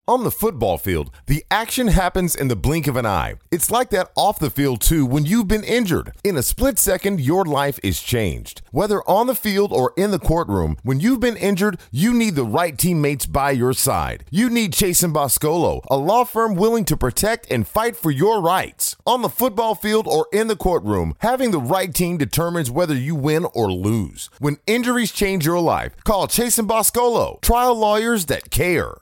On the football field, the action happens in the blink of an eye. It's like that off the field too when you've been injured. In a split second, your life is changed. Whether on the field or in the courtroom, when you've been injured, you need the right teammates by your side. You need Chase & Boscolo, a law firm willing to protect and fight for your rights. On the football field or in the courtroom, having the right team determines whether you win or lose. When injuries change your life, call Chase & Boscolo, trial lawyers that care.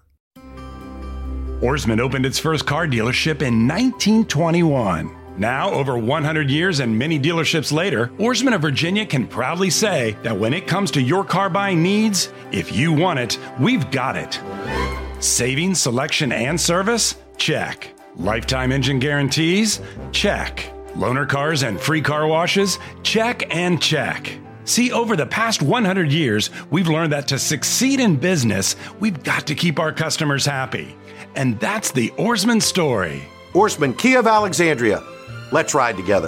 Ourisman opened its first car dealership in 1921. Now, over 100 years and many dealerships later, Ourisman of Virginia can proudly say that when it comes to your car buying needs, if you want it, we've got it. Savings, selection, and service? Check. Lifetime engine guarantees? Check. Loaner cars and free car washes? Check and check. See, over the past 100 years, we've learned that to succeed in business, we've got to keep our customers happy. And that's the Ourisman story. Ourisman Kia of Alexandria. Let's ride together.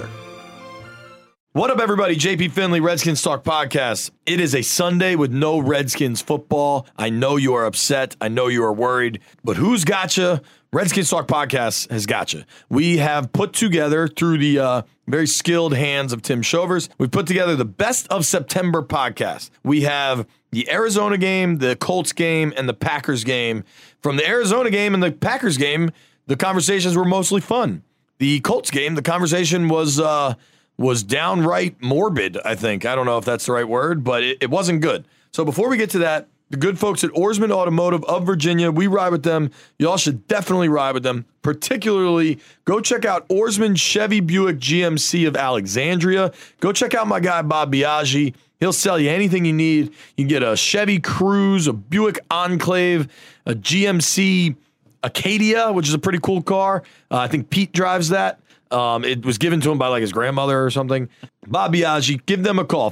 What up, everybody? JP Finley, Redskins Talk Podcast. It is a Sunday with no Redskins football. I know you are upset. I know you are worried. But who's got you? Redskins Talk Podcast has got you. We have put together, through the very skilled hands of Tim Shovers, we've put together the Best of September podcast. We have the Arizona game, the Colts game, and the Packers game. From the Arizona game and the Packers game, the conversations were mostly fun. The Colts game, the conversation was downright morbid, I think. I don't know if that's the right word, but it wasn't good. So before we get to that, the good folks at Ourisman Automotive of Virginia, we ride with them. Y'all should definitely ride with them. Particularly, go check out Ourisman Chevy Buick GMC of Alexandria. Go check out my guy, Bob Biaggi. He'll sell you anything you need. You can get a Chevy Cruze, a Buick Enclave, a GMC Acadia, which is a pretty cool car. I think Pete drives that. It was given to him by like his grandmother or something. Bob Biaggi, give them a call,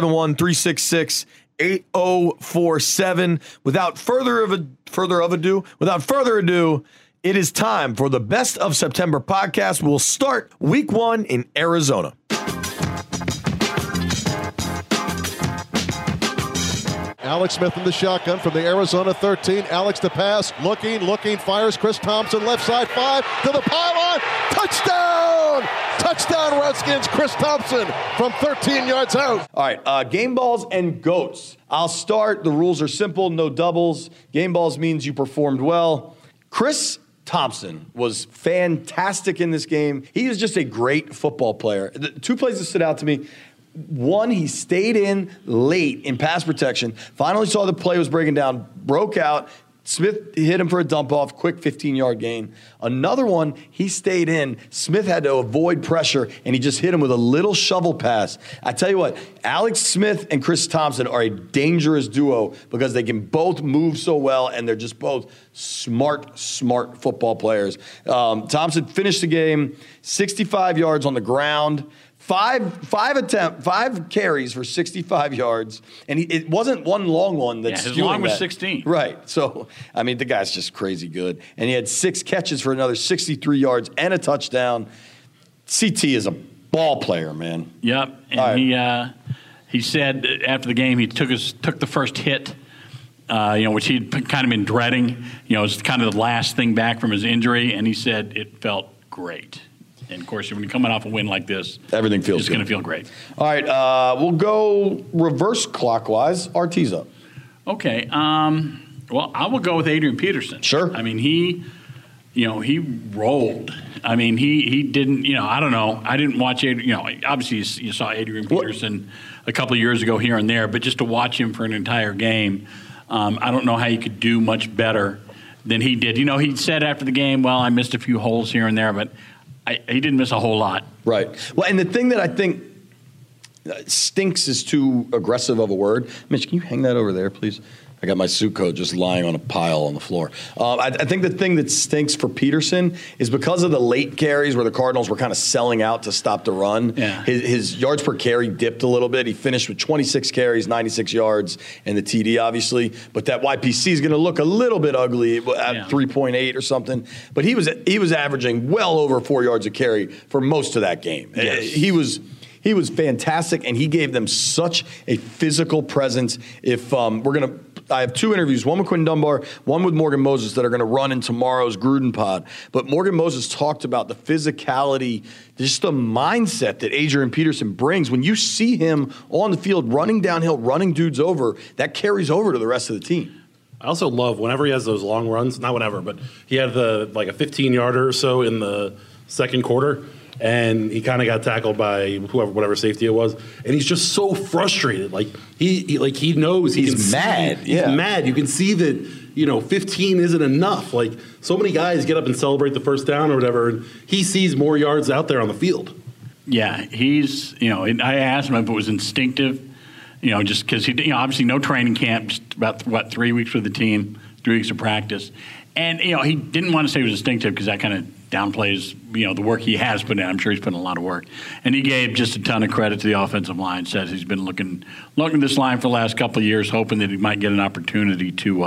571-366-8047. Without further ado, it is time for the Best of September podcast. We'll start week 1 in Arizona. Alex Smith in the shotgun from the Arizona 13. Alex to pass, looking, fires. Chris Thompson, left side 5 to the pylon. Touchdown! Touchdown, Redskins. Chris Thompson from 13 yards out. All right, game balls and goats. I'll start. The rules are simple, no doubles. Game balls means you performed well. Chris Thompson was fantastic in this game. He is just a great football player. The 2 plays that stood out to me. One, he stayed in late in pass protection. Finally saw the play was breaking down, broke out. Smith hit him for a dump off, quick 15-yard gain. Another one, he stayed in. Smith had to avoid pressure, and he just hit him with a little shovel pass. I tell you what, Alex Smith and Chris Thompson are a dangerous duo because they can both move so well, and they're just both smart football players. Thompson finished the game 65 yards on the ground. Five carries for 65 yards, and it wasn't one long one that's his long was 16. Right. So, I mean, the guy's just crazy good. And he had 6 catches for another 63 yards and a touchdown. CT is a ball player, man. Yep. And he said after the game he took the first hit, which he'd kind of been dreading. It was kind of the last thing back from his injury, and he said it felt great. And, of course, when you're coming off a win like this, everything feels it's going to feel great. All right, we'll go reverse clockwise. RT's up. Okay. Well, I will go with Adrian Peterson. Sure. I mean, he rolled. I mean, he didn't, I don't know. I didn't watch Adrian. Obviously you saw Adrian Peterson a couple of years ago here and there, but just to watch him for an entire game, I don't know how you could do much better than he did. He said after the game, well, I missed a few holes here and there, but he didn't miss a whole lot. Right. Well, and the thing that I think stinks is too aggressive of a word. Mitch, can you hang that over there, please? I got my suit coat just lying on a pile on the floor. I think the thing that stinks for Peterson is because of the late carries where the Cardinals were kind of selling out to stop the run. Yeah. His yards per carry dipped a little bit. He finished with 26 carries, 96 yards, and the TD, obviously. But that YPC is going to look a little bit ugly at 3.8 or something. But he was averaging well over 4 yards a carry for most of that game. Yes. He was fantastic, and he gave them such a physical presence. If we're going to I have 2 interviews, one with Quinton Dunbar, one with Morgan Moses that are going to run in tomorrow's Gruden pod. But Morgan Moses talked about the physicality, just the mindset that Adrian Peterson brings. When you see him on the field running downhill, running dudes over, that carries over to the rest of the team. I also love whenever he has those long runs, not whenever, but he had a 15-yarder or so in the second quarter, and he kind of got tackled by whatever safety it was, and he's just so frustrated. He knows he's mad. He's mad. You can see that 15 isn't enough. Like, so many guys get up and celebrate the first down or whatever, and he sees more yards out there on the field. Yeah, he's I asked him if it was instinctive. Just because he, obviously no training camp, just about 3 weeks with the team, 3 weeks of practice, and he didn't want to say it was instinctive because that kind of downplays the work he has put in. I'm sure he's put in a lot of work, and he gave just a ton of credit to the offensive line. Says he's been looking at this line for the last couple of years, hoping that he might get an opportunity to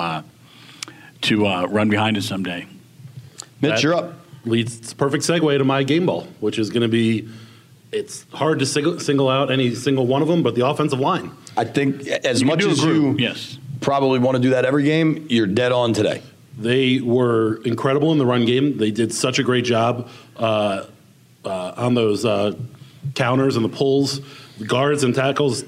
run behind us someday. Mitch, you're up. It's a perfect segue to my game ball, which is going to be. It's hard to single out any single one of them, but the offensive line. I think as much as you probably want to do that every game, you're dead on today. They were incredible in the run game. They did such a great job on those counters and the pulls, the guards and tackles.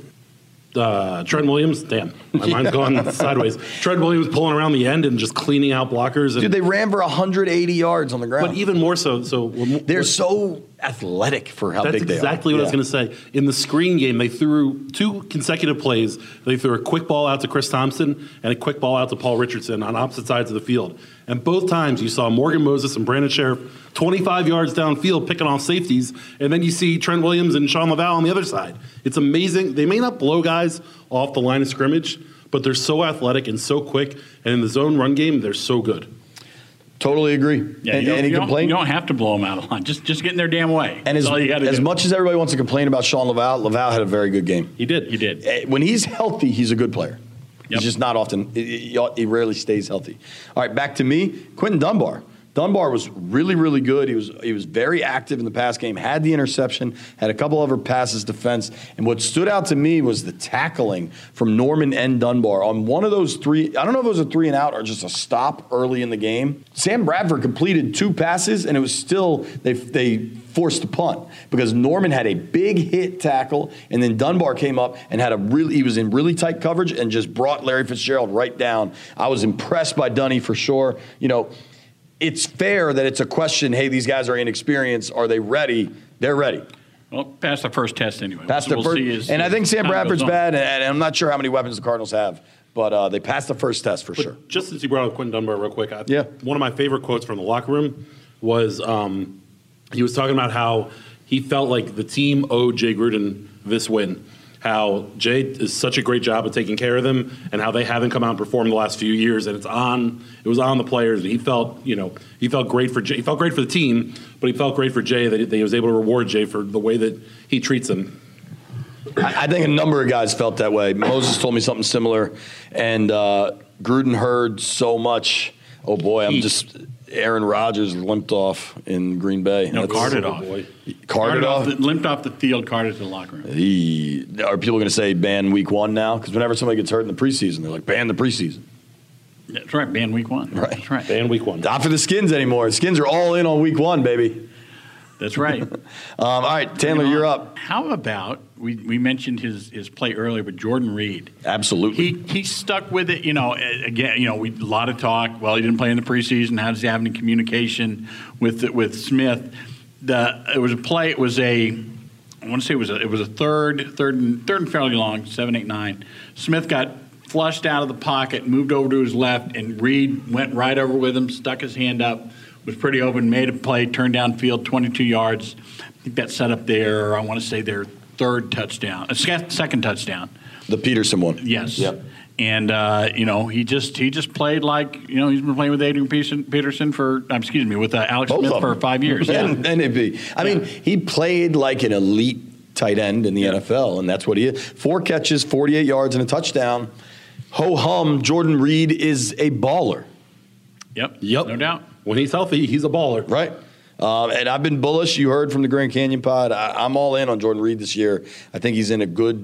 Trent Williams, damn, my mind's going sideways. Trent Williams pulling around the end and just cleaning out blockers. Dude, they ran for 180 yards on the ground. But even more so they're so athletic for how big they are. That's exactly what I was going to say. In the screen game, they threw 2 consecutive plays. They threw a quick ball out to Chris Thompson and a quick ball out to Paul Richardson on opposite sides of the field. And both times you saw Morgan Moses and Brandon Sheriff 25 yards downfield picking off safeties, and then you see Trent Williams and Sean Laval on the other side. It's amazing. They may not blow guys off the line of scrimmage, but they're so athletic and so quick, and in the zone run game, they're so good. Totally agree. Yeah, any complaint? You don't have to blow them out of line. Just get in their damn way. And as much as everybody wants to complain about Sean Laval had a very good game. He did. When he's healthy, he's a good player. Yep. He's just not often. He rarely stays healthy. All right, back to me. Quinton Dunbar. Dunbar was really, really good. He was very active in the pass game, had the interception, had a couple other passes defense. And what stood out to me was the tackling from Norman N. Dunbar on one of those 3. I don't know if it was a 3 and out or just a stop early in the game. Sam Bradford completed 2 passes, and it was still they forced a punt because Norman had a big hit tackle, and then Dunbar came up and he was in really tight coverage and just brought Larry Fitzgerald right down. I was impressed by Dunny for sure. It's fair that it's a question, hey, these guys are inexperienced. Are they ready? They're ready. Well, pass the first test anyway. And I think Sam Bradford's bad, and I'm not sure how many weapons the Cardinals have, but they passed the first test for sure. Just since you brought up Quinton Dunbar real quick, one of my favorite quotes from the locker room was he was talking about how he felt like the team owed Jay Gruden this win. How Jay is such a great job of taking care of them, and how they haven't come out and performed the last few years, and it was on the players. And he felt great for Jay. He felt great for the team, but he felt great for Jay that he was able to reward Jay for the way that he treats them. I think a number of guys felt that way. Moses told me something similar, and Gruden heard so much. Oh boy, Aaron Rodgers limped off in Green Bay. No, carted off. Carted off? Limped off the field, carted to the locker room. Are people going to say ban week 1 now? Because whenever somebody gets hurt in the preseason, they're like, ban the preseason. That's right, ban week 1. Right. That's right. Ban week 1. Not for the Skins anymore. The Skins are all in on week 1, baby. That's right. All right, Taylor, you're up. How about, we mentioned his play earlier, but Jordan Reed. Absolutely. He stuck with it, again, a lot of talk. Well, he didn't play in the preseason. How does he have any communication with Smith? It was a play, I want to say it was a third and fairly long, 7, 8, 9. Smith got flushed out of the pocket, moved over to his left, and Reed went right over with him, stuck his hand up, was pretty open, made a play, turned downfield, 22 yards. I think that set up their, I want to say their second touchdown. The Peterson one. Yes. Yep. And he just played like he's been playing with Adrian Peterson with Alex Smith for 5 years. And I mean, he played like an elite tight end in the NFL, and that's what he is. 4 catches, 48 yards, and a touchdown. Ho hum, Jordan Reed is a baller. Yep. No doubt. When he's healthy, he's a baller. Right. And I've been bullish. You heard from the Grand Canyon pod. I'm all in on Jordan Reed this year. I think he's in a good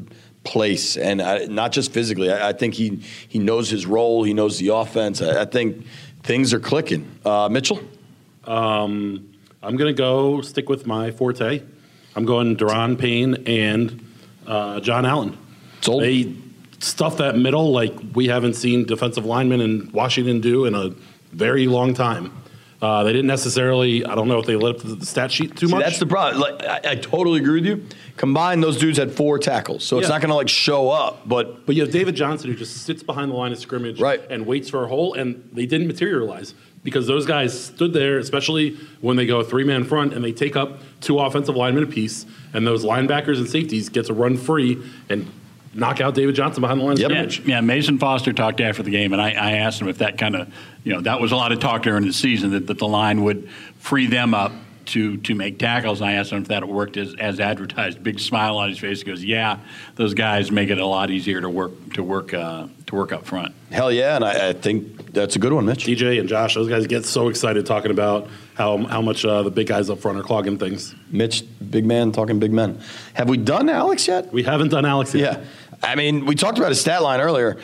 place, and not just physically. I think he knows his role. He knows the offense. I think things are clicking. Mitchell? I'm going to go stick with my forte. I'm going Daron Payne and John Allen. Sold. They stuff that middle like we haven't seen defensive linemen in Washington do in a very long time. They didn't necessarily, I don't know if they lit up the stat sheet too much. That's the problem. Like, I totally agree with you. Combined, those dudes had 4 tackles, so it's not going to like show up. But you have David Johnson who just sits behind the line of scrimmage and waits for a hole, and they didn't materialize because those guys stood there, especially when they go 3-man front and they take up 2 offensive linemen apiece, and those linebackers and safeties get to run free and knock out David Johnson behind the line of scrimmage. Yeah, Mason Foster talked after the game, and I asked him if that kind of, that was a lot of talk during the season, that the line would free them up to make tackles. And I asked him if that worked as advertised. Big smile on his face. He goes, "Yeah, those guys make it a lot easier to work up front." Hell yeah, and I think that's a good one, Mitch. DJ and Josh, those guys get so excited talking about how much the big guys up front are clogging things. Mitch, big man talking big men. Have we done Alex yet? We haven't done Alex yet. Yeah. I mean, we talked about his stat line earlier.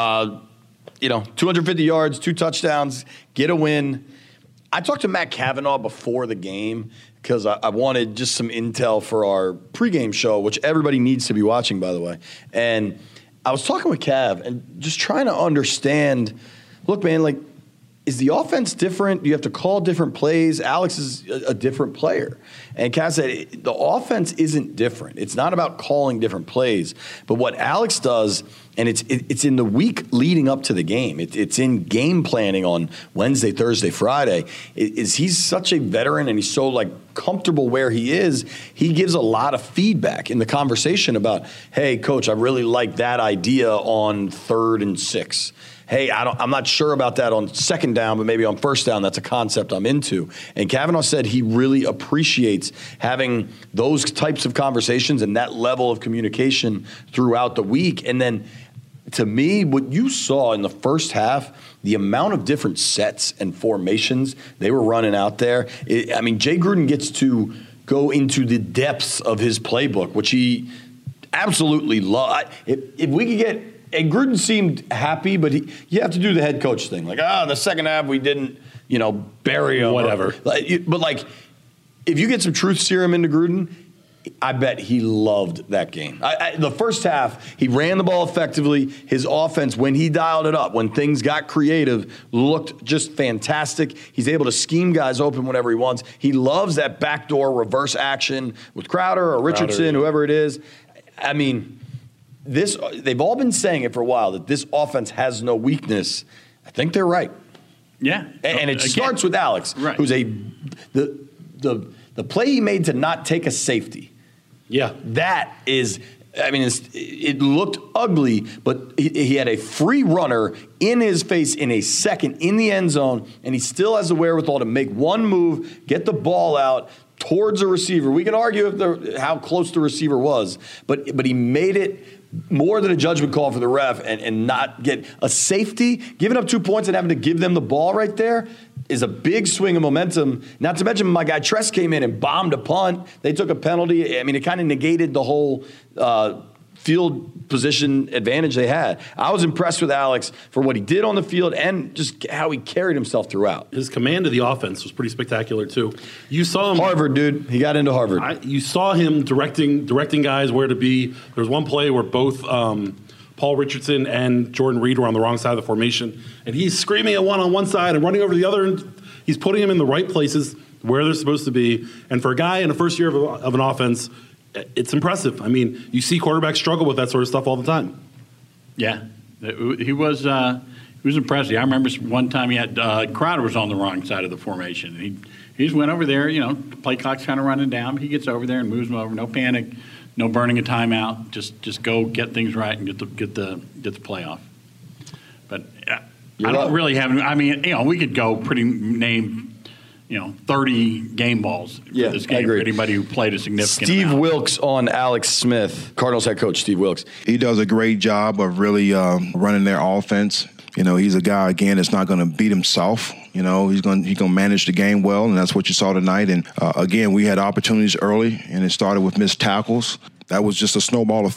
250 yards, 2 touchdowns, get a win. I talked to Matt Cavanaugh before the game because I wanted just some intel for our pregame show, which everybody needs to be watching, by the way. And I was talking with Cav and just trying to understand, look, man, like, is the offense different? Do you have to call different plays? Alex is a different player. And Cav said the offense isn't different. It's not about calling different plays. But what Alex does, and it's in the week leading up to the game, it's in game planning on Wednesday, Thursday, Friday, is he's such a veteran and he's so like comfortable where he is. He gives a lot of feedback in the conversation about, hey, coach, I really like that idea on 3rd and 6. Hey, I'm not sure about that on 2nd down, but maybe on 1st down, that's a concept I'm into. And Cavanaugh said he really appreciates having those types of conversations and that level of communication throughout the week. And then, to me, what you saw in the first half, the amount of different sets and formations they were running out there. Jay Gruden gets to go into the depths of his playbook, which he absolutely loves. If we could get... And Gruden seemed happy, but you have to do the head coach thing. Like, the second half we didn't, bury him. Whatever. But if you get some truth serum into Gruden, I bet he loved that game. The first half, he ran the ball effectively. His offense, when he dialed it up, when things got creative, looked just fantastic. He's able to scheme guys open whenever he wants. He loves that backdoor reverse action with Crowder or Richardson, whoever it is. They've all been saying it for a while, that this offense has no weakness. I think they're right. Yeah. And it starts with Alex, who's the play he made to not take a safety. Yeah. That is, it looked ugly, but he had a free runner in his face in a second in the end zone, and he still has the wherewithal to make one move, get the ball out towards a receiver. We can argue how close the receiver was, but he made it more than a judgment call for the ref and not get a safety. Giving up 2 points and having to give them the ball right there is a big swing of momentum. Not to mention my guy Tress came in and bombed a punt. They took a penalty. It kind of negated the whole field position advantage they had. I was impressed with Alex for what he did on the field and just how he carried himself throughout. His command of the offense was pretty spectacular too. You saw him Harvard, dude. He got into Harvard. You saw him directing guys where to be. There was one play where both Paul Richardson and Jordan Reed were on the wrong side of the formation, and he's screaming at one on one side and running over to the other, and he's putting them in the right places where they're supposed to be. And for a guy in the first year of an offense, it's impressive. You see quarterbacks struggle with that sort of stuff all the time. Yeah, he was impressive. I remember one time he had Crowder was on the wrong side of the formation. He just went over there. Play clock's kind of running down. He gets over there and moves them over. No panic, no burning a timeout. Just go get things right and get the playoff. But I don't really have. We could go name 30 game balls for this game for anybody who played a significant Steve amount. Wilks on Alex Smith, Cardinals head coach Steve Wilks. He does a great job of really running their offense. He's a guy, again, that's not going to beat himself. He's going to manage the game well, and that's what you saw tonight. And, again, we had opportunities early, and it started with missed tackles. That was just a snowball effect.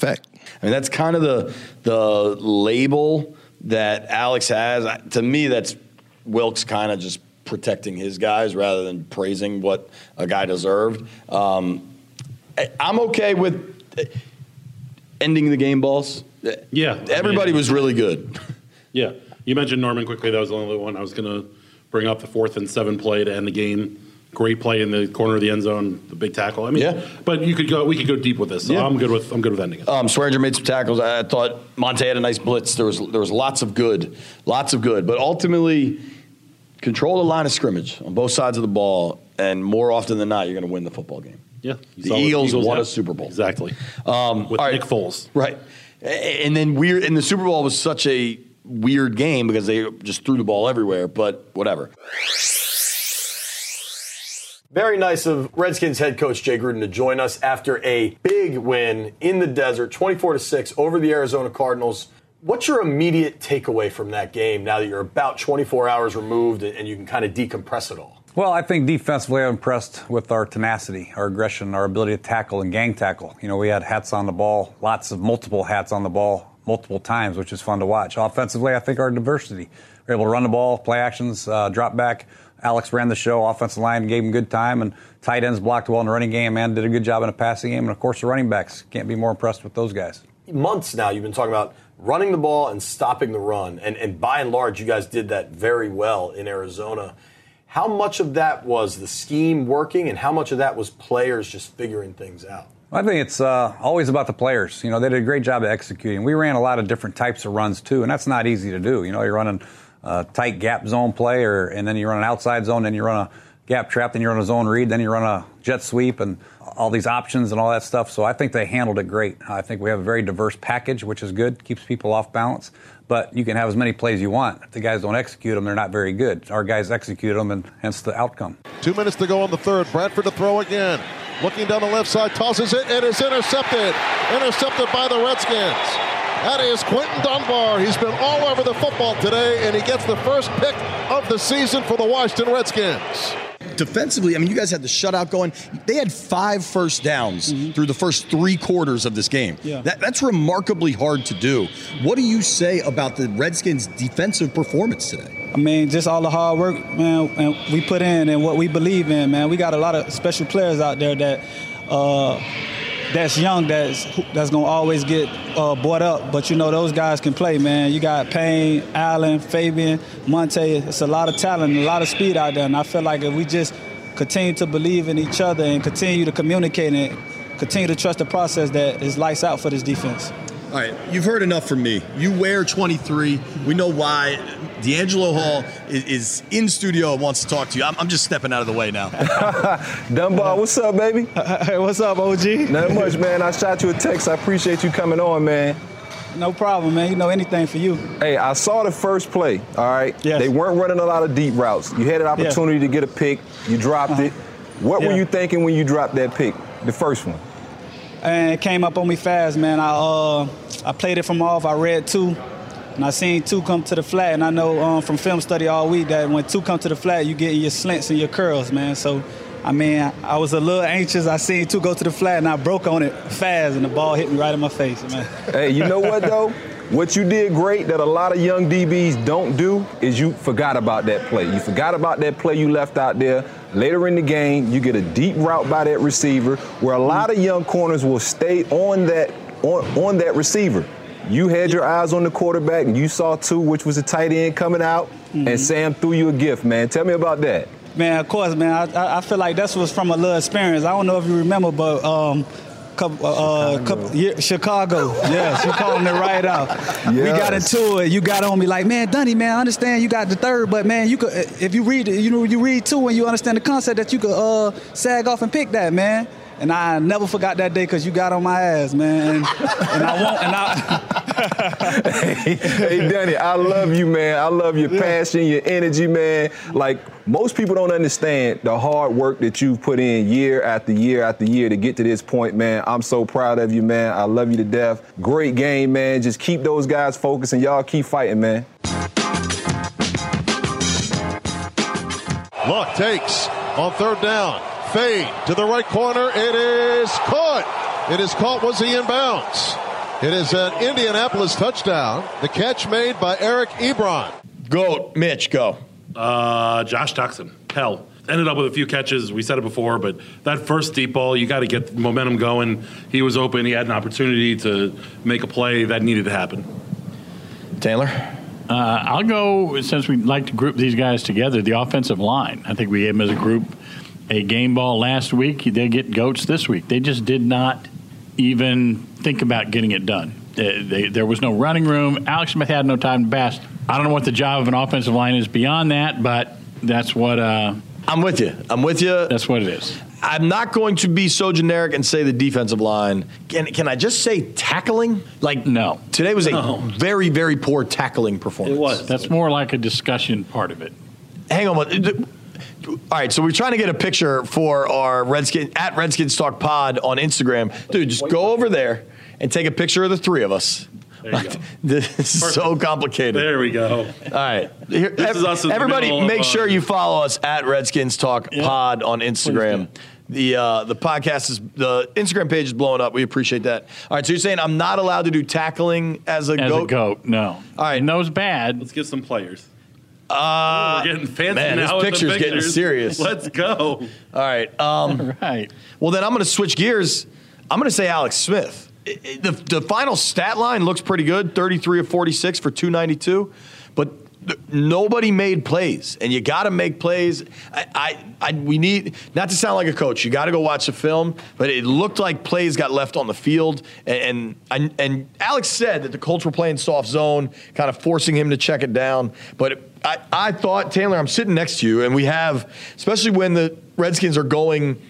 I mean, that's kind of the label that Alex has. To me, that's Wilks kind of just protecting his guys rather than praising what a guy deserved. I'm okay with ending the game balls. Yeah. Everybody was really good. Yeah. You mentioned Norman quickly. That was the only one I was going to bring up, the 4th and 7 play to end the game. Great play in the corner of the end zone, the big tackle. I mean, yeah. But we could go deep with this. So yeah. I'm good with ending it. Swearinger made some tackles. I thought Monte had a nice blitz. There was lots of good. But ultimately, control the line of scrimmage on both sides of the ball, and more often than not, you're going to win the football game. Yeah. The Eagles won a Super Bowl. Exactly. With Nick Foles. Right. And then the Super Bowl was such a weird game because they just threw the ball everywhere, but whatever. Very nice of Redskins head coach Jay Gruden to join us after a big win in the desert, 24-6 over the Arizona Cardinals. What's your immediate takeaway from that game now that you're about 24 hours removed and you can kind of decompress it all? Well, I think defensively I'm impressed with our tenacity, our aggression, our ability to tackle and gang tackle. You know, we had hats on the ball, multiple hats on the ball, multiple times, which is fun to watch. Offensively, I think our diversity. We're able to run the ball, play actions, drop back. Alex ran the show. Offensive line gave him good time, and tight ends blocked well in the running game and did a good job in the passing game. And, of course, the running backs. Can't be more impressed with those guys. Months now you've been talking about running the ball and stopping the run, and by and large you guys did that very well in Arizona. How much of that was the scheme working, and how much of that was players just figuring things out? I think it's always about the players. You know, they did a great job of executing. We ran a lot of different types of runs, too, and that's not easy to do. You know, you're running tight gap zone play, and then you run an outside zone, then you run a gap trap, then you run a zone read, then you run a jet sweep, and all these options and all that stuff. So I think they handled it great. I think we have a very diverse package, which is good, keeps people off balance. But you can have as many plays you want. If the guys don't execute them, they're not very good. Our guys execute them, and hence the outcome. 2 minutes to go on the third. Bradford to throw again. Looking down the left side, tosses it. It is intercepted. Intercepted by the Redskins. That is Quentin Dunbar. He's been all over the football today, and he gets the first pick of the season for the Washington Redskins. Defensively, I mean, you guys had the shutout going. They had 5 first downs through the first 3 quarters of this game. Yeah. That's remarkably hard to do. What do you say about the Redskins' defensive performance today? I mean, just all the hard work, man, and we put in and what we believe in, man. We got a lot of special players out there that's young, that's going to always get brought up. But, you know, those guys can play, man. You got Payne, Allen, Fabian, Monte. It's a lot of talent, a lot of speed out there. And I feel like if we just continue to believe in each other and continue to communicate and continue to trust the process, that is lights out for this defense. All right, you've heard enough from me. You wear 23. We know why. D'Angelo Hall is in studio and wants to talk to you. I'm just stepping out of the way now. Dunbar, what's up, baby? Hey, what's up, OG? Not much, man. I shot you a text. I appreciate you coming on, man. No problem, man. You know, anything for you. Hey, I saw the first play, all right? Yes. They weren't running a lot of deep routes. You had an opportunity to get a pick. You dropped it. What were you thinking when you dropped that pick, the first one? And it came up on me fast, man. I played it from off. I read 2, and I seen 2 come to the flat. And I know from film study all week that when 2 come to the flat, you get your slants and your curls, man. So, I mean, I was a little anxious. I seen 2 go to the flat, and I broke on it fast, and the ball hit me right in my face, man. Hey, you know what, though? What you did great that a lot of young DBs don't do is you forgot about that play. You forgot about that play you left out there. Later in the game, you get a deep route by that receiver where a lot of young corners will stay on that receiver. You had your eyes on the quarterback, and you saw 2, which was a tight end coming out, and Sam threw you a gift, man. Tell me about that. Man, of course, man. I feel like that was from a little experience. I don't know if you remember, but Chicago. Yes, you calling it right out. Yes. We got into it. You got on me like, man, Dunny, man, I understand you got the third, but man, you could if you read it, you read 2 and you understand the concept that you could sag off and pick that, man. And I never forgot that day because you got on my ass, man. And I won't. Hey, Dunny, I love you, man. I love your passion, your energy, man. Like, most people don't understand the hard work that you've put in year after year after year to get to this point, man. I'm so proud of you, man. I love you to death. Great game, man. Just keep those guys focused and y'all keep fighting, man. Luck takes on third down. Fade to the right corner. It is caught. It is caught. Was he in bounds? It is an Indianapolis touchdown. The catch made by Eric Ebron. Goat, Mitch, go. Josh Doctson. Hell. Ended up with a few catches. We said it before, but that first deep ball, you got to get momentum going. He was open. He had an opportunity to make a play that needed to happen. Taylor? I'll go, since we like to group these guys together, the offensive line. I think we gave them as a group a game ball last week. They get goats this week. They just did not even think about getting it done. There was no running room. Alex Smith had no time to pass. I don't know what the job of an offensive line is beyond that, but that's what I'm with you. That's what it is. I'm not going to be so generic and say the defensive line. Can I just say tackling? No. Today was a very, very poor tackling performance. It was. That's more like a discussion part of it. Hang on. All right, so we're trying to get a picture for our Redskins Talk Pod on Instagram. Dude, just go over there and take a picture of the three of us. There you go. This is so complicated. There we go. All right. This is us in the everybody, middle of, make sure you follow us at Redskins Talk Pod on Instagram. The podcast is, the Instagram page is blowing up. We appreciate that. All right, so you're saying I'm not allowed to do tackling as a goat? As a goat, no. All right. Knows bad. Let's get some players. We're getting fancy man, now. this picture's getting serious. Let's go. All right. Right. Well, then I'm going to switch gears. I'm going to say Alex Smith. The final stat line looks pretty good, 33 of 46 for 292, but nobody made plays, and you got to make plays. We need, not to sound like a coach, you got to go watch the film, but it looked like plays got left on the field, and Alex said that the Colts were playing soft zone, kind of forcing him to check it down, but I thought, Taylor, I'm sitting next to you, and we have, especially when the Redskins are going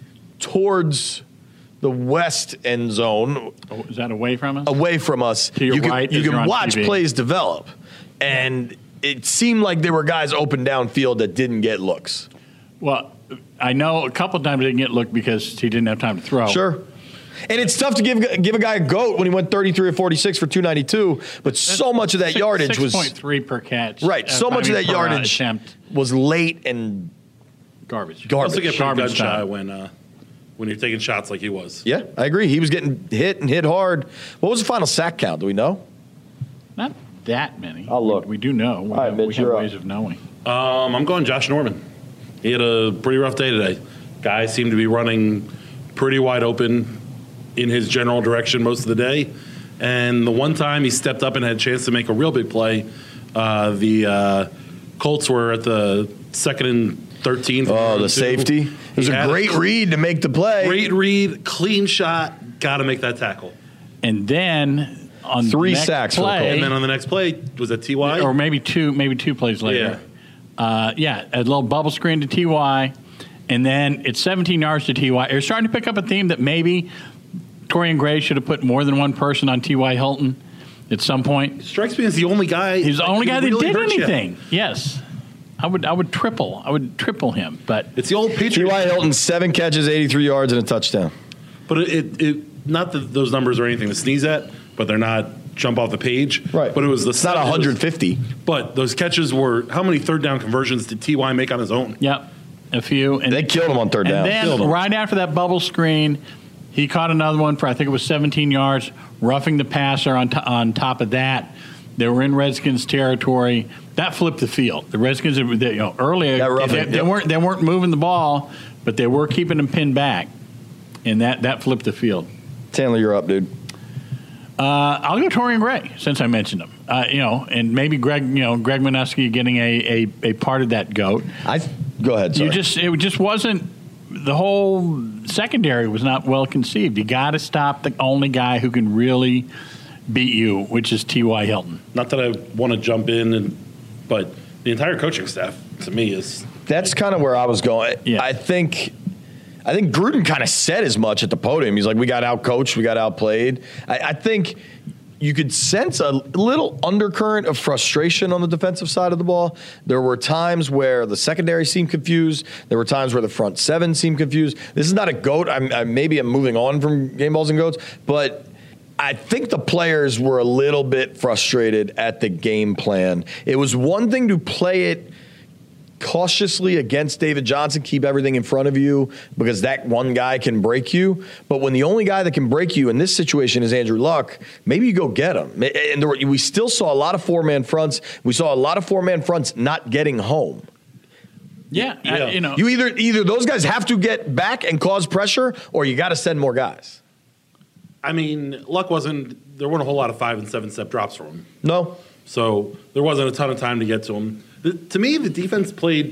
towards the west end zone. Oh, is that away from us? Away from us. To your right, you can watch TV. Plays develop. And it seemed like there were guys open downfield that didn't get looks. Well, I know a couple times they didn't get looked because he didn't have time to throw. Sure. And it's tough to give a guy a goat when he went 33 or 46 for 292, but so much of that yardage was 6.3 per catch. Right. So much of that yardage attempt was late and garbage. Also get pretty gun shy time. when you're taking shots like he was. Yeah, I agree. He was getting hit and hit hard. What was the final sack count? Do we know? Not that many. I'll look. We do know. We have ways of knowing. I'm going Josh Norman. He had a pretty rough day today. Guy seemed to be running pretty wide open in his general direction most of the day. And the one time he stepped up and had a chance to make a real big play, the Colts were at the 2nd and 13. Oh, the safety. It was a great read to make the play. Great read, clean shot, got to make that tackle. And then on 3 the next sacks play, and then on the next play, was it T.Y.? Or maybe two plays later. Yeah. A little bubble screen to T.Y., and then it's 17 yards to T.Y. You're starting to pick up a theme that maybe Torian Gray should have put more than one person on T.Y. Hilton at some point. Strikes me as the only guy. He's the only guy that really did hurt anything. You. Yes. I would triple him, but it's the old Patriots. T.Y. Hilton, 7 catches, 83 yards, and a touchdown. But it not that those numbers are anything to sneeze at, but they're not jump off the page. Right. But it was it's not 150. But those catches were, how many third down conversions did T.Y. make on his own? Yep, a few. And they killed him on third down. And then right after that bubble screen, he caught another one for, I think it was 17 yards, roughing the passer on top of that. They were in Redskins territory. That flipped the field. The Redskins, earlier, they weren't moving the ball, but they were keeping them pinned back, and that flipped the field. Taylor, you're up, dude. I'll go Torian Gray since I mentioned him. And maybe Greg Minuski getting a part of that goat. Go ahead. Sorry. It just wasn't. The whole secondary was not well conceived. You got to stop the only guy who can really beat you, which is T.Y. Hilton. Not that I want to jump in, but the entire coaching staff, to me, is... That's kind of where I was going. Yeah. I think Gruden kind of said as much at the podium. He's like, we got out-coached, we got outplayed. I think you could sense a little undercurrent of frustration on the defensive side of the ball. There were times where the secondary seemed confused. There were times where the front seven seemed confused. This is not a goat. Maybe I'm moving on from game balls and goats, but I think the players were a little bit frustrated at the game plan. It was one thing to play it cautiously against David Johnson, keep everything in front of you because that one guy can break you. But when the only guy that can break you in this situation is Andrew Luck, maybe you go get him. And we still saw a lot of four-man fronts. We saw a lot of four-man fronts not getting home. Yeah. You either those guys have to get back and cause pressure, or you got to send more guys. I mean, Luck there weren't a whole lot of 5 and 7 step drops from him. No. So there wasn't a ton of time to get to him. To me, the defense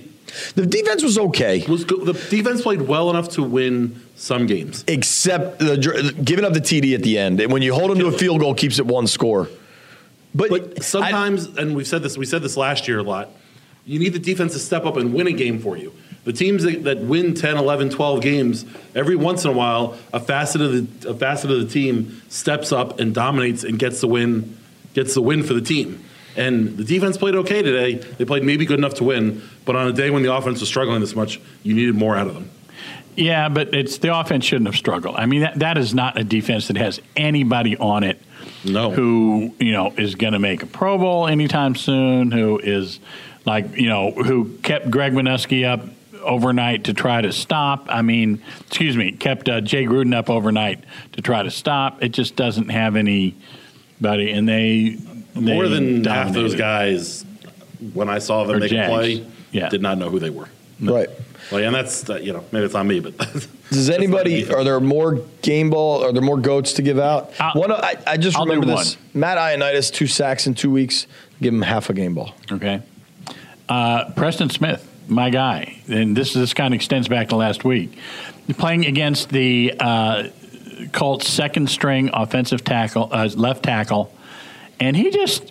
was okay. The defense played well enough to win some games. Except giving up the TD at the end. And when you hold them to a field goal, keeps it one score. But sometimes, and we said this last year a lot, you need the defense to step up and win a game for you. The teams that win 10, 11, 12 games, every once in a while, a facet of the team steps up and dominates and gets the win for the team. And the defense played okay today. They played maybe good enough to win, but on a day when the offense was struggling this much, you needed more out of them. Yeah, but the offense shouldn't have struggled. I mean, that is not a defense that has anybody on it who, is going to make a Pro Bowl anytime soon, who is who kept Greg Minuski up overnight to try to stop. Kept Jay Gruden up overnight to try to stop. It just doesn't have anybody, and they more than dominated. Half those guys, when I saw them make a play, did not know who they were. Right. And that's maybe it's on me, but does anybody? Are there more game ball? Are there more goats to give out? I just remember this. Matt Ioannidis, 2 sacks in 2 weeks. Give him half a game ball. Okay. Preston Smith, my guy, and this kind of extends back to last week, playing against the Colts' second string offensive tackle, left tackle. And he just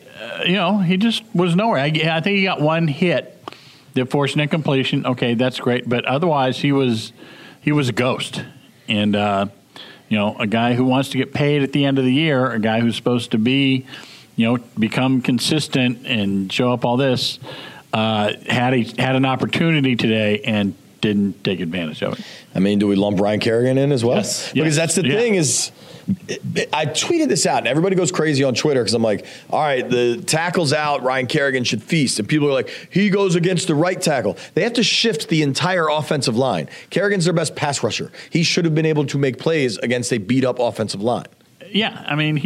was nowhere. I think he got one hit that forced an incompletion. Okay, that's great. But otherwise, he was a ghost. And, a guy who wants to get paid at the end of the year, a guy who's supposed to be, become consistent and show up all this, had an opportunity today and didn't take advantage of it. I mean, do we lump Ryan Kerrigan in as well? Yes. Because that's the thing is – I tweeted this out, and everybody goes crazy on Twitter because I'm like, all right, the tackle's out, Ryan Kerrigan should feast. And people are like, he goes against the right tackle. They have to shift the entire offensive line. Kerrigan's their best pass rusher. He should have been able to make plays against a beat-up offensive line. Yeah, I mean,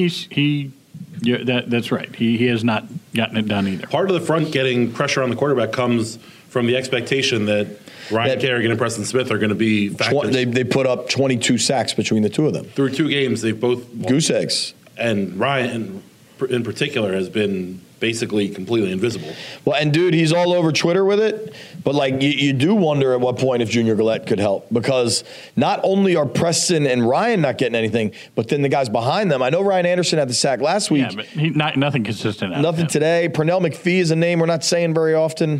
that's right. He has not gotten it done either. Part of the front getting pressure on the quarterback comes from the expectation that Ryan Kerrigan and Preston Smith are going to be factors. They put up 22 sacks between the two of them. Through 2 games, they've both goose eggs. And Ryan, in particular, has been basically completely invisible. Well, and dude, he's all over Twitter with it. But you do wonder at what point if Junior Galette could help, because not only are Preston and Ryan not getting anything, but then the guys behind them. I know Ryan Anderson had the sack last week. Yeah, but nothing consistent. Nothing today. Pernell McPhee is a name we're not saying very often.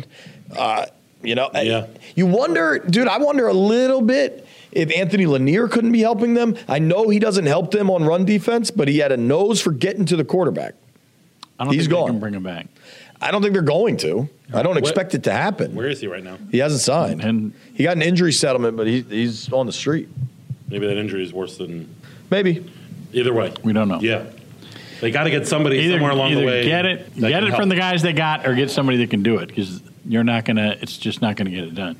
You wonder, dude, I wonder a little bit if Anthony Lanier couldn't be helping them. I know he doesn't help them on run defense, but he had a nose for getting to the quarterback. I don't think they can bring him back. I don't think they're going to. I don't expect it to happen. Where is he right now? He hasn't signed. And he got an injury settlement, but he's on the street. Maybe that injury is worse than... Maybe. Either way. We don't know. Yeah. They got to get somebody somewhere along the way. Get it from the guys they got, or get somebody that can do it, because it's just not going to get it done.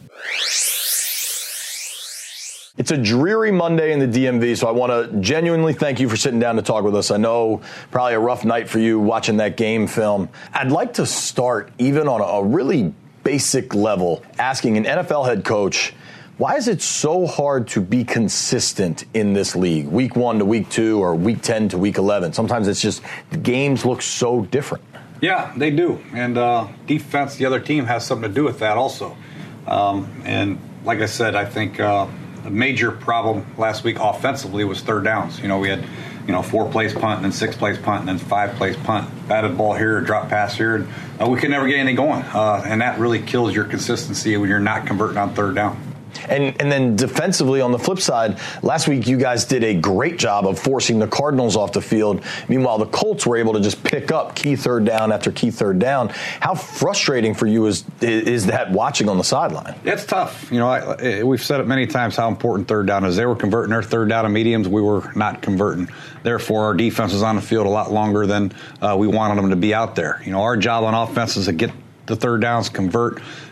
It's a dreary Monday in the DMV, so I want to genuinely thank you for sitting down to talk with us. I know probably a rough night for you watching that game film. I'd like to start even on a really basic level, asking an NFL head coach, why is it so hard to be consistent in this league, week 1 to week 2 or week 10 to week 11? Sometimes it's just the games look so different. Yeah, they do. And defense, the other team, has something to do with that also. And like I said, I think the major problem last week offensively was third downs. We had 4 plays punt, and then 6 plays punt, and then 5 plays punt. Batted ball here, drop pass here. And we could never get anything going. And that really kills your consistency when you're not converting on third down. And then defensively, on the flip side, last week you guys did a great job of forcing the Cardinals off the field. Meanwhile, the Colts were able to just pick up key third down after key third down. How frustrating for you is that watching on the sideline? It's tough. We've said it many times how important third down is. They were converting their third down to mediums. We were not converting. Therefore, our defense was on the field a lot longer than we wanted them to be out there. Our job on offense is to get the third downs, convert,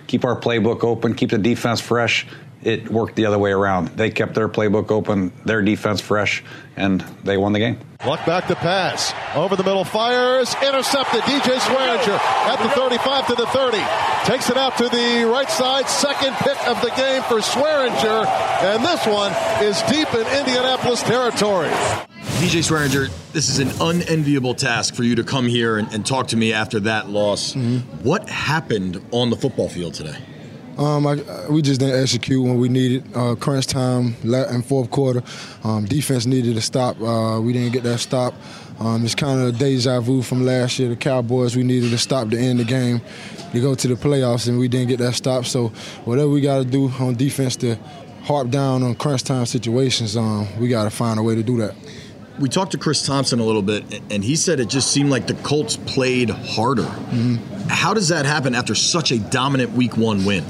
keep our playbook open, keep the defense fresh. It worked the other way around. They kept their playbook open, their defense fresh, and they won the game. Luck back to pass. Over the middle, fires. Intercepted. DJ Swearinger at the 35 to the 30. Takes it out to the right side. Second pick of the game for Swearinger. And this one is deep in Indianapolis territory. DJ Swearinger, this is an unenviable task for you to come here and talk to me after that loss. What happened on the football field today? We just didn't execute when we needed. Crunch time in fourth quarter. Defense needed a stop. We didn't get that stop. It's kind of a deja vu from last year. The Cowboys, we needed a stop to end the game to go to the playoffs, and we didn't get that stop. So whatever we got to do on defense to harp down on crunch time situations, we got to find a way to do that. We talked to Chris Thompson a little bit, and he said it just seemed like the Colts played harder. How does that happen after such a dominant Week 1 win?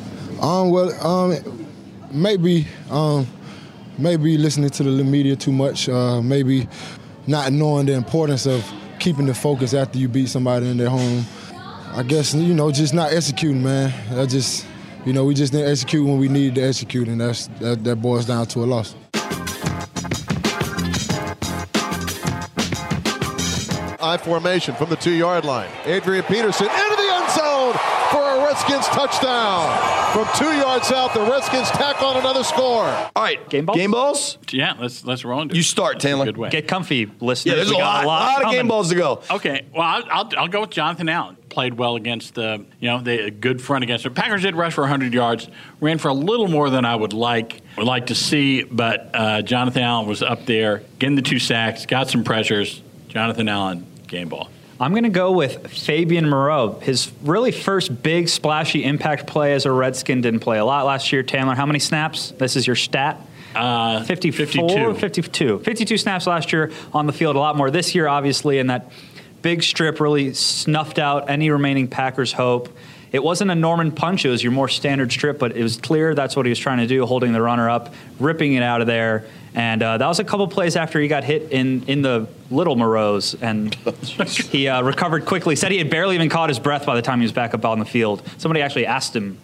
Maybe listening to the media too much. Maybe not knowing the importance of keeping the focus after you beat somebody in their home. I guess, just not executing, man. We just didn't execute when we needed to execute, and that boils down to a loss. I formation from the 2-yard line. Adrian Peterson into the end zone for a Redskins touchdown. From 2 yards out, the Redskins tack on another score. All right, game balls? Game balls? Yeah, let's roll into it. You start, Taylor. Good way. Get comfy, listeners. Yeah, there's a lot of game balls to go. Okay, well, I'll go with Jonathan Allen. Played well against a good front against the Packers. Did rush for 100 yards, ran for a little more than I would like to see, but Jonathan Allen was up there, getting the 2 sacks, got some pressures. Jonathan Allen, game ball. I'm going to go with Fabian Moreau. His really first big, splashy impact play as a Redskin. Didn't play a lot last year. Taylor, how many snaps? This is your stat. 52. 52 snaps last year on the field. A lot more this year, obviously, and that big strip really snuffed out any remaining Packers hope. It wasn't a Norman punch. It was your more standard strip, but it was clear that's what he was trying to do, holding the runner up, ripping it out of there. And that was a couple plays after he got hit in the little Moreaus, and he recovered quickly. Said he had barely even caught his breath by the time he was back up on the field. Somebody actually asked him,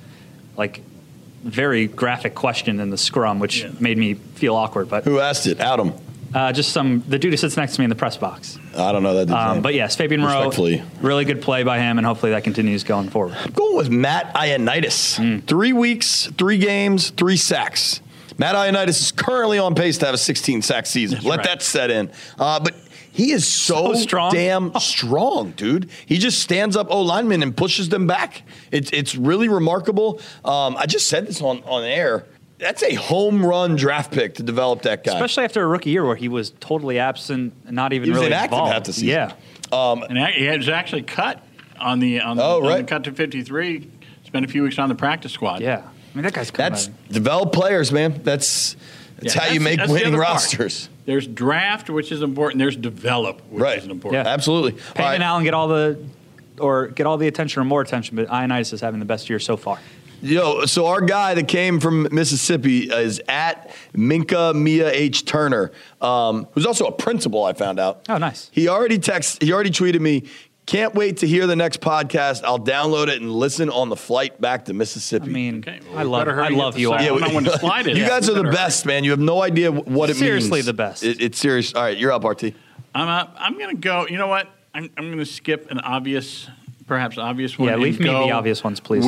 very graphic question in the scrum, which made me feel awkward. But who asked it? Adam. Just the dude who sits next to me in the press box. I don't know that dude's name. But yes, Fabian Moreau, really good play by him, and hopefully that continues going forward. I'm going with Matt Ioannidis. 3 weeks, 3 games, 3 sacks. Matt Ioannidis is currently on pace to have a 16-sack season. Let that set in. But he is so damn strong, dude. He just stands up O-linemen and pushes them back. It's really remarkable. I just said this on air. That's a home run draft pick to develop that guy. Especially after a rookie year where he was totally absent, not even really involved. He was inactive half the season. Yeah. And he was actually cut on the cut to 53. Spent a few weeks on the practice squad. Yeah. I mean, that guy's develop players, man. That's how you make winning rosters. There's draft, which is important. There's develop, which is important. Yeah. Absolutely. Payne and Allen get all the attention or more attention, but Ioannidis is having the best year so far. So our guy that came from Mississippi is at Minka Mia H. Turner, who's also a principal, I found out. Oh, nice. He already tweeted me, can't wait to hear the next podcast. I'll download it and listen on the flight back to Mississippi. I mean, I love you all. You guys are the best, man. You have no idea what it means. Seriously the best. It's serious. All right, you're up, RT. I'm up. I'm going to go, you know what? I'm going to skip an perhaps obvious one. Yeah, leave me the obvious ones, please.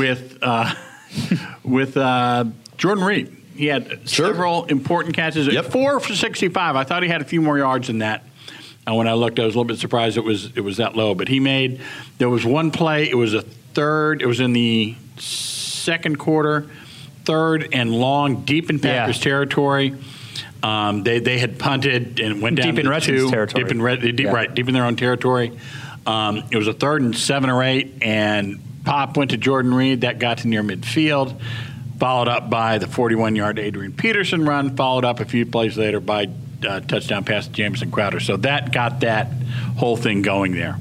With Jordan Reed. He had several important catches. 4 for 65. I thought he had a few more yards than that. When I looked, I was a little bit surprised it was that low. But there was one play. It was it was in the second quarter, 3rd and long, deep in Packers territory. They had punted and went down deep in Redskins territory. Deep in their own territory. It was a 3rd and 7 or 8, and pop went to Jordan Reed. That got to near midfield, followed up by the 41-yard Adrian Peterson run, followed up a few plays later by touchdown pass to Jamison Crowder. So that got that whole thing going there.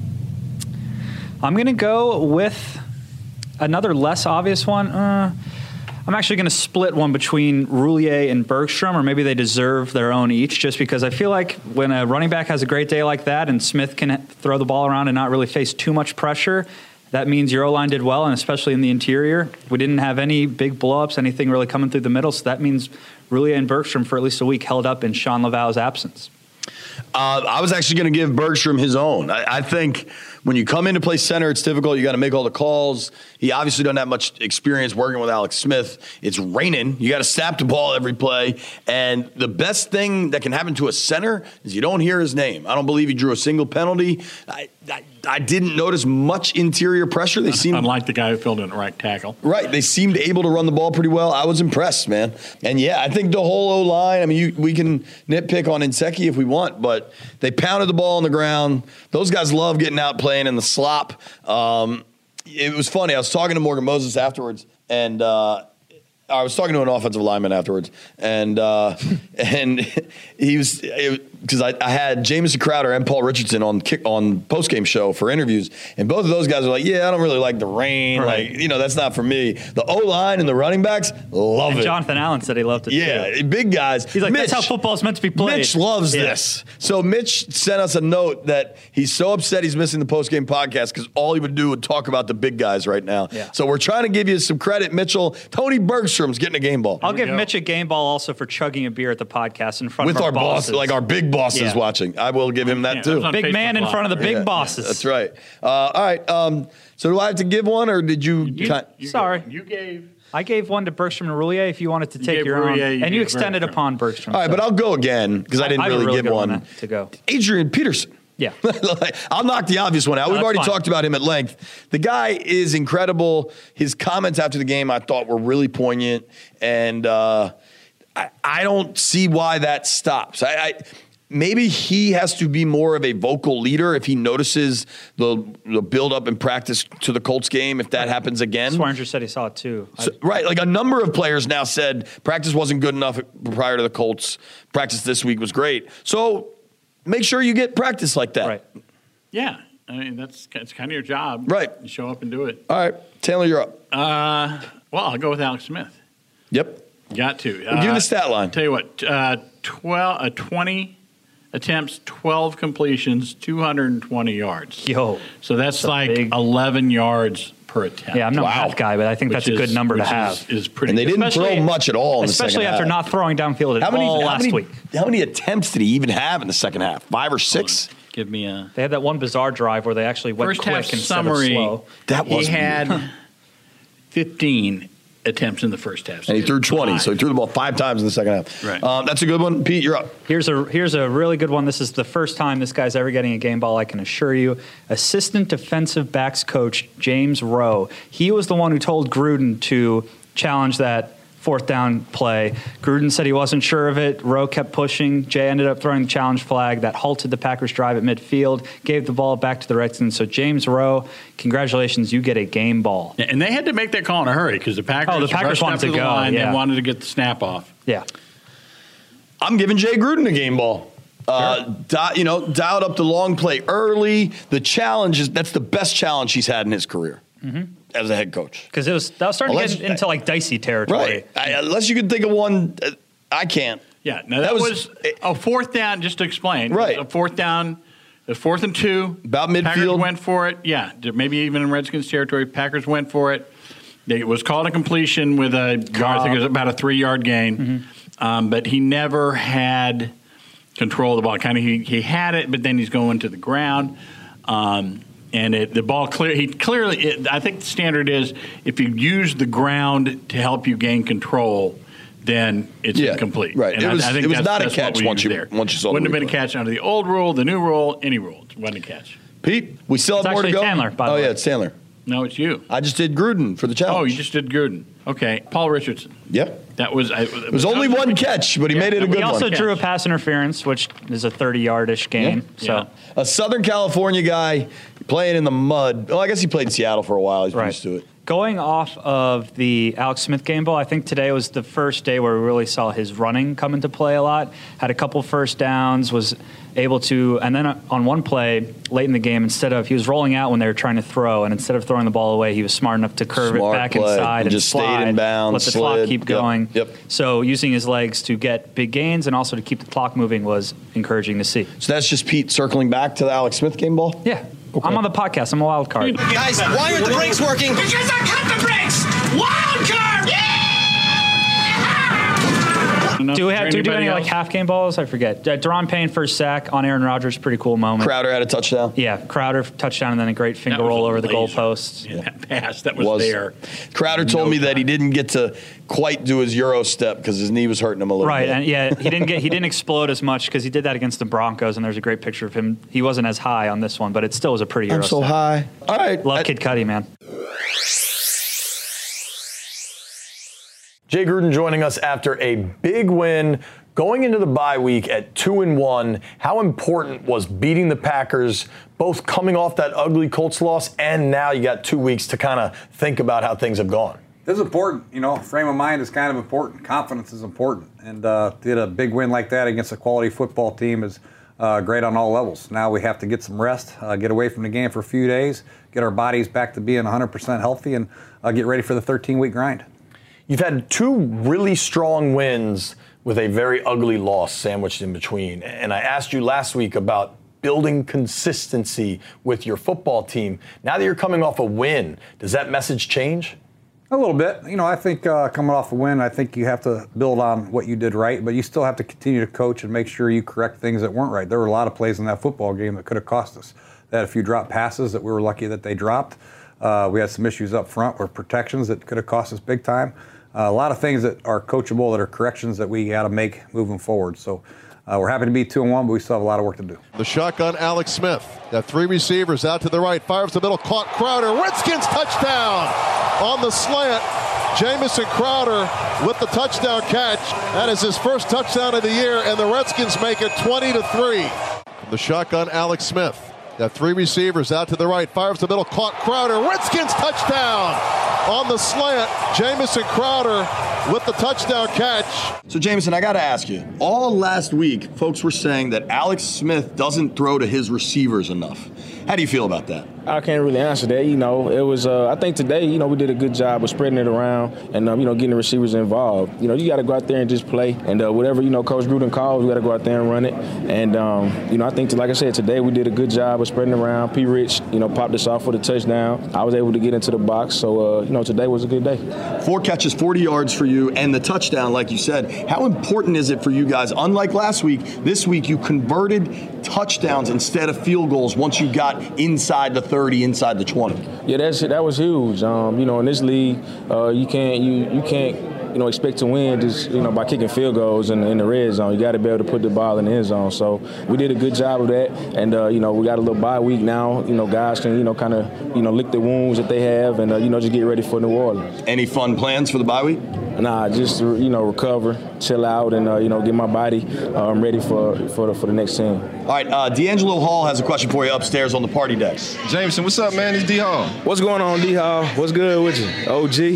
I'm going to go with another less obvious one. I'm actually going to split one between Roulier and Bergstrom, or maybe they deserve their own each, just because I feel like when a running back has a great day like that and Smith can throw the ball around and not really face too much pressure, That means your O-line did well, and especially in the interior. We didn't have any big blow-ups, anything really coming through the middle, so that means Roulier and Bergstrom for at least a week held up in Sean Laval's absence. I was actually going to give Bergstrom his own. I think when you come in to play center, it's difficult. You got to make all the calls. He obviously doesn't have much experience working with Alex Smith. It's raining. You got to snap the ball every play. And the best thing that can happen to a center is you don't hear his name. I don't believe he drew a single penalty. I didn't notice much interior pressure. They seemed unlike the guy who filled in at right tackle. Right. They seemed able to run the ball pretty well. I was impressed, man. And yeah, I think the whole O-line, I mean, we can nitpick on Nsekhe if we want, but they pounded the ball on the ground. Those guys love getting out playing in the slop. It was funny. I was talking to Morgan Moses afterwards, and I was talking to an offensive lineman afterwards, and he was because I had Jamison Crowder and Paul Richardson on postgame show for interviews, and both of those guys are like, "Yeah, I don't really like the rain. Right. Like, that's not for me." The O-line and the running backs love it. Jonathan Allen said he loved it too. Big guys. He's like, Mitch, that's how football's meant to be played. Mitch loves this. So Mitch sent us a note that he's so upset he's missing the postgame podcast because all he would do would talk about the big guys right now. Yeah. So we're trying to give you some credit, Mitchell. Tony Bergstrom's getting a game ball. I'll give Mitch a game ball also for chugging a beer at the podcast in front with of our boss, like our big bosses watching. I will give him that too. Big man in front of the big bosses. That's right. All right. So do I have to give one, or did you? Sorry. I gave one to Bergstrom and Roulier if you wanted to take your own. And you extended upon Bergstrom. All right, but I'll go again because I didn't really give one to go. Adrian Peterson. Yeah. I'll knock the obvious one out. We've already talked about him at length. The guy is incredible. His comments after the game I thought were really poignant, and I don't see why that stops. Maybe he has to be more of a vocal leader if he notices the build-up in practice to the Colts game, if that happens again. Swearinger said he saw it too. Right, like a number of players now said practice wasn't good enough prior to the Colts. Practice this week was great. So make sure you get practice like that. Right. Yeah. I mean, it's kind of your job. Right. You show up and do it. All right. Taylor, you're up. Well, I'll go with Alex Smith. Yep. Got to. Give me the stat line. Tell you what, 20 attempts, 12 completions, 220 yards. Yo. So that's like 11 yards per attempt. Yeah, I'm no math guy, but I think that's a good number to have. Is pretty and they didn't throw much at all in the second especially after half. not throwing downfield at all last week. How many attempts did he even have in the second half? 5 or 6? Give me a... They had that one bizarre drive where they actually went quick instead of slow. That was He had 15 attempts in the first half. And he threw 20, so he threw the ball 5 times in the second half. Right. That's a good one. Pete, you're up. Here's a really good one. This is the first time this guy's ever getting a game ball, I can assure you. Assistant defensive backs coach James Rowe. He was the one who told Gruden to challenge that 4th down play. Gruden said he wasn't sure of it. Rowe kept pushing. Jay ended up throwing the challenge flag that halted the Packers' drive at midfield, gave the ball back to the Redskins. So James Rowe, congratulations, you get a game ball. And they had to make that call in a hurry because the Packers wanted to go. They wanted to get the snap off. Yeah. I'm giving Jay Gruden a game ball. Dialed up the long play early. The challenge that's the best challenge he's had in his career. Mm-hmm. As a head coach. Because that was starting to get into like dicey territory. Right. Unless you could think of one, I can't. Yeah. Now that was a 4th down, just to explain. Right. A 4th down, the 4th and 2. About midfield. Packers went for it. Yeah. Maybe even in Redskins territory, Packers went for it. It was called a completion with I think it was about a 3-yard gain. Mm-hmm. But he never had control of the ball. Kind of he had it, but then he's going to the ground. And the ball I think the standard is if you use the ground to help you gain control, then it's incomplete. Right. And it was not a catch once you saw Wouldn't the have been a catch under the old rule, the new rule, any rule. It wasn't a catch. Pete, we still have more to go. Chandler, by the way. Yeah, it's Chandler. No, it's you. I just did Gruden for the challenge. Oh, you just did Gruden. Okay. Paul Richardson. Yep. That was... It was only one catch, but he made it a good one. He also drew a pass interference, which is a 30-yard-ish gain. Yeah. So a Southern California guy playing in the mud. Well, I guess he played in Seattle for a while. He's used to it. Going off of the Alex Smith game ball, I think today was the first day where we really saw his running come into play a lot. Had a couple first downs, was able to, and then on one play late in the game, he was rolling out when they were trying to throw, and instead of throwing the ball away, he was smart enough to curve it back inside and just slide, stayed in bounds, let the clock keep going. Yep. So using his legs to get big gains and also to keep the clock moving was encouraging to see. So that's just Pete circling back to the Alex Smith game ball? Yeah. Okay. I'm on the podcast. I'm a wild card. Guys, why aren't the brakes working? Because I cut the brakes! Wild card! Yeah! Do we do any like half game balls? I forget. Deron Payne first sack on Aaron Rodgers, pretty cool moment. Crowder had a touchdown. Yeah, Crowder touchdown and then a great finger roll over the goalpost. Yeah, that pass that was there. Crowder told me that he didn't get to quite do his Euro step because his knee was hurting him a little bit. Right, and yeah, he didn't explode as much because he did that against the Broncos, and there's a great picture of him. He wasn't as high on this one, but it still was a pretty Euro step. High. All right. Love Kid Cudi, man. Jay Gruden joining us after a big win. Going into the bye week at 2-1, how important was beating the Packers, both coming off that ugly Colts loss, and now you got 2 weeks to kind of think about how things have gone? This is important. Frame of mind is kind of important. Confidence is important. And did a big win like that against a quality football team is great on all levels. Now we have to get some rest, get away from the game for a few days, get our bodies back to being 100% healthy, and get ready for the 13-week grind. You've had 2 really strong wins with a very ugly loss sandwiched in between. And I asked you last week about building consistency with your football team. Now that you're coming off a win, does that message change? A little bit. I think coming off a win, I think you have to build on what you did right, but you still have to continue to coach and make sure you correct things that weren't right. There were a lot of plays in that football game that could have cost us. They had a few drop passes that we were lucky that they dropped. We had some issues up front with protections that could have cost us big time. A lot of things that are coachable, that are corrections that we got to make moving forward. So we're happy to be 2-1, but we still have a lot of work to do. The shotgun, Alex Smith. Got 3 receivers out to the right. Fires the middle. Caught Crowder. Redskins touchdown on the slant. Jamison Crowder with the touchdown catch. That is his first touchdown of the year, and the Redskins make it 20-3. From the shotgun, Alex Smith. Got 3 receivers out to the right. Fires the middle. Caught Crowder. Redskins touchdown on the slant. Jamison Crowder with the touchdown catch. So, Jamison, I got to ask you. All last week, folks were saying that Alex Smith doesn't throw to his receivers enough. How do you feel about that? I can't really answer that. It was, I think today, we did a good job of spreading it around and, getting the receivers involved. You got to go out there and just play. And whatever, Coach Gruden calls, we got to go out there and run it. And, I think, like I said, today we did a good job of spreading it around. P. Rich, popped us off for the touchdown. I was able to get into the box. So, today was a good day. 4 catches, 40 yards for you, and the touchdown, like you said. How important is it for you guys? Unlike last week, this week you converted touchdowns instead of field goals once you got inside the 30, inside the 20. Yeah, that was huge. In this league, you can't expect to win just, by kicking field goals in the red zone. You got to be able to put the ball in the end zone. So we did a good job of that. And, we got a little bye week now. Guys can, kind of, lick the wounds that they have and, just get ready for New Orleans. Any fun plans for the bye week? Nah, just, recover, chill out, and, get my body ready for the next team. All right, D'Angelo Hall has a question for you upstairs on the party deck. Jameson, what's up, man? It's D. Hall. What's going on, D. Hall? What's good with you? OG?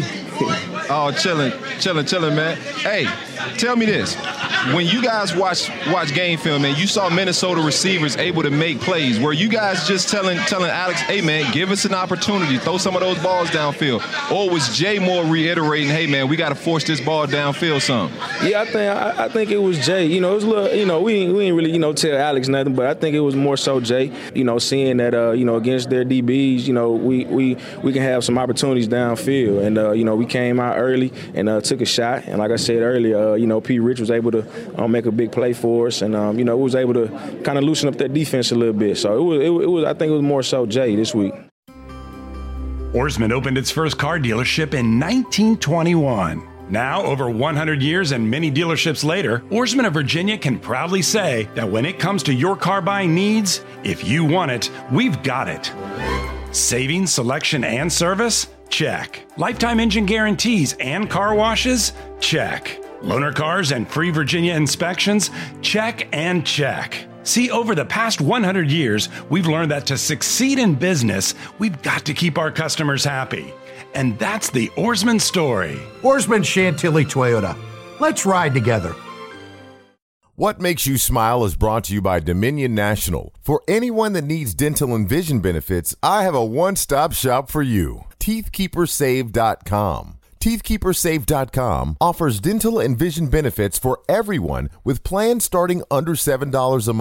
Oh, chilling, man. Hey, tell me this. When you guys watch game film and you saw Minnesota receivers able to make plays, were you guys just telling Alex, hey, man, give us an opportunity, throw some of those balls downfield? Or was Jay more reiterating, hey, man, we got to force this ball downfield some? Yeah, I think it was Jay. It was a little, we ain't really, tell Alex nothing, but I think it was more so Jay, seeing that, against their DBs, we can have some opportunities downfield. And, we came out early and took a shot. And like I said earlier, P. Rich was able to make a big play for us, and was able to kind of loosen up that defense a little bit. So it was. I think it was more so Jay this week. Ourisman opened its first car dealership in 1921. Now, over 100 years and many dealerships later, Ourisman of Virginia can proudly say that when it comes to your car buying needs, if you want it, we've got it. Savings, selection, and service? Check. Lifetime engine guarantees and car washes? Check. Loaner cars and free Virginia inspections? Check and check. See, over the past 100 years, we've learned that to succeed in business, we've got to keep our customers happy. And that's the Ourisman story. Ourisman Chantilly Toyota. Let's ride together. What Makes You Smile is brought to you by Dominion National. For anyone that needs dental and vision benefits, I have a one-stop shop for you. TeethKeeperSave.com. TeethKeeperSave.com offers dental and vision benefits for everyone with plans starting under $7 a month.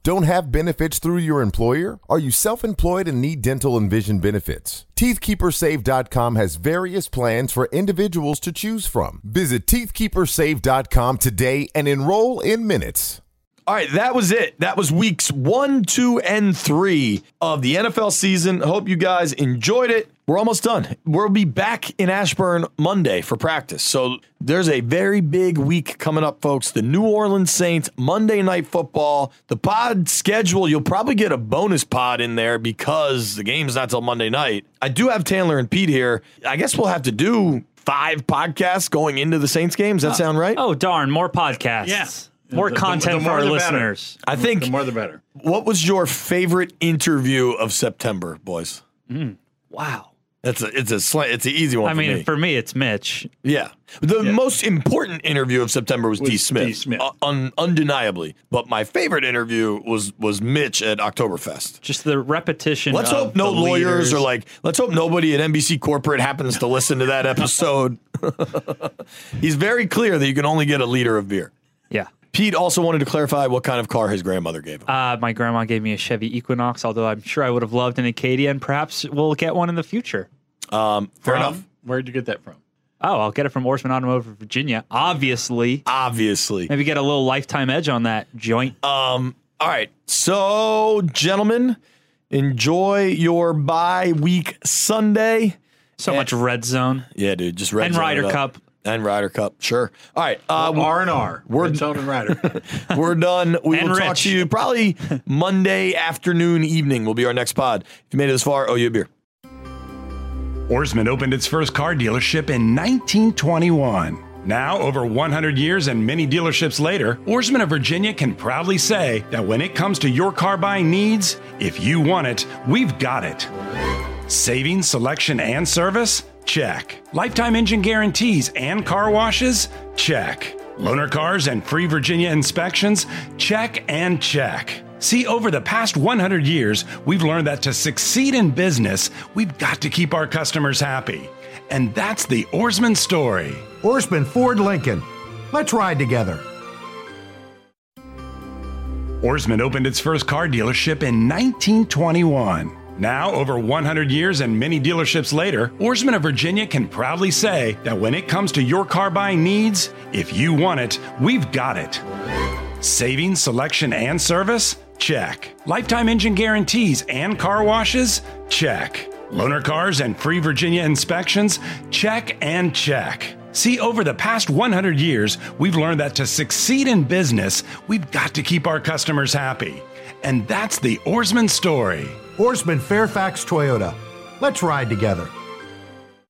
Don't have benefits through your employer? Are you self-employed and need dental and vision benefits? TeethKeeperSave.com has various plans for individuals to choose from. Visit TeethKeeperSave.com today and enroll in minutes. All right, that was it. That was weeks 1, 2, and 3 of the NFL season. Hope you guys enjoyed it. We're almost done. We'll be back in Ashburn Monday for practice. So there's a very big week coming up, folks. The New Orleans Saints, Monday Night Football. The pod schedule, you'll probably get a bonus pod in there because the game's not till Monday night. I do have Taylor and Pete here. I guess we'll have to do 5 podcasts going into the Saints games. Does that sound right? Oh, darn. More podcasts. Yes. More content for our listeners. I think The more the better. What was your favorite interview of September, boys? Wow. It's an easy one. I mean, for me, it's Mitch. Yeah. The most important interview of September was D. Smith. D. Smith. Undeniably. But my favorite interview was Mitch at Oktoberfest. Just the repetition. Let's hope no lawyers let's hope nobody at NBC Corporate happens to listen to that episode. He's very clear that you can only get a liter of beer. Yeah. Pete also wanted to clarify what kind of car his grandmother gave him. My grandma gave me a Chevy Equinox, although I'm sure I would have loved an Acadia, and perhaps we'll get one in the future. Fair enough. Where'd you get that from? Oh, I'll get it from Orsman Automotive of Virginia, obviously. Maybe get a little lifetime edge on that joint. All right. So, gentlemen, enjoy your bye week Sunday. So much Red Zone. Yeah, dude. Just Red and Zone Ryder Cup. And Ryder Cup, sure. All right. R&R. Red Zone and Ryder. We're done. We will talk Rich. to you probably Monday afternoon, evening will be our next pod. If you made it this far, owe you a beer. Oarsman opened its first car dealership in 1921. Now, over 100 years and many dealerships later, Oarsman of Virginia can proudly say that when it comes to your car buying needs, if you want it, we've got it. Savings, selection, and service? Check. Lifetime engine guarantees and car washes? Check. Loaner cars and free Virginia inspections? Check and check. See, over the past 100 years, we've learned that to succeed in business, we've got to keep our customers happy. And that's the Oarsman story. Oarsman Ford Lincoln. Let's ride together. Oarsman opened its first car dealership in 1921. Now, over 100 years and many dealerships later, Oarsman of Virginia can proudly say that when it comes to your car buying needs, if you want it, we've got it. Savings, selection, and service? Check. Lifetime engine guarantees and car washes? Check. Loaner cars and free Virginia inspections? Check and check. See, over the past 100 years, we've learned that to succeed in business, we've got to keep our customers happy. And that's the Oarsman story. Oarsman Fairfax Toyota. Let's ride together.